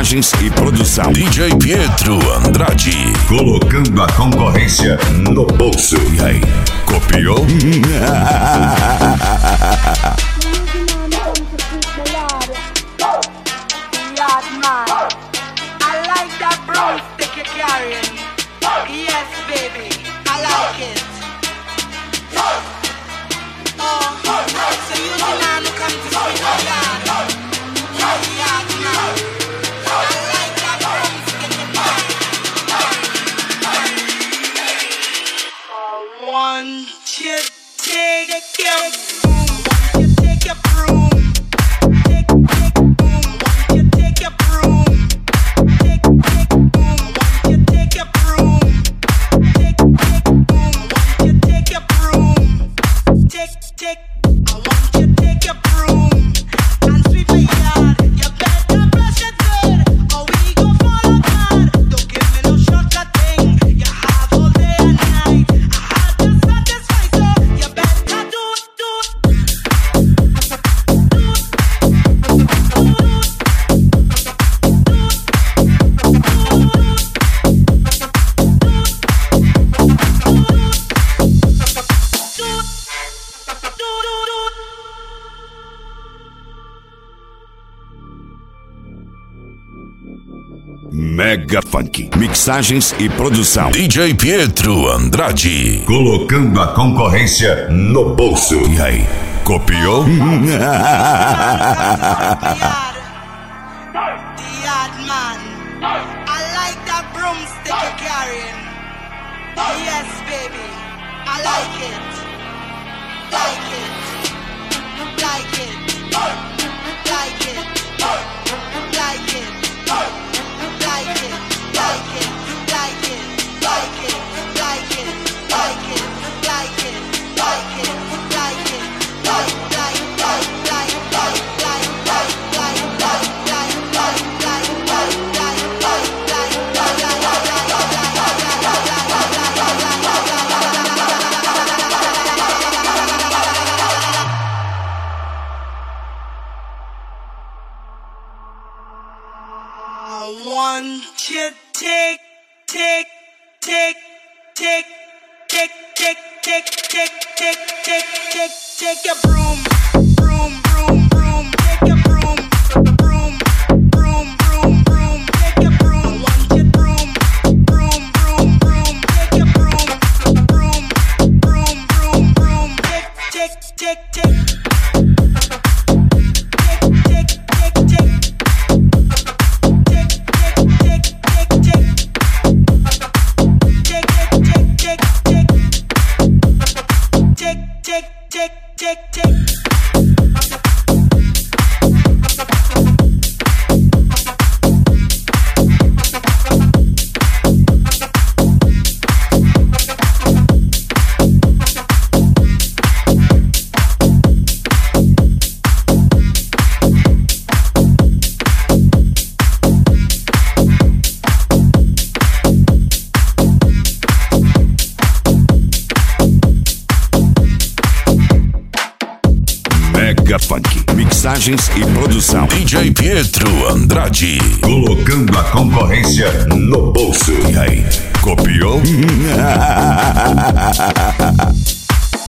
Mixagens e produção DJ Pietro Andrade. Colocando a concorrência no bolso. E aí, copiou? Mega Funk, mixagens e produção DJ Pietro Andrade. Colocando a concorrência no bolso. E aí, copiou? Take your broom, broom, broom, broom. Take your broom, broom, broom, broom, broom. Take your broom. I want your broom, broom, broom, broom. Take your broom, broom, broom, broom, broom. Take. Mega Funk, mixagens e produção DJ Pietro Andrade. Colocando a concorrência no bolso. E aí, copiou?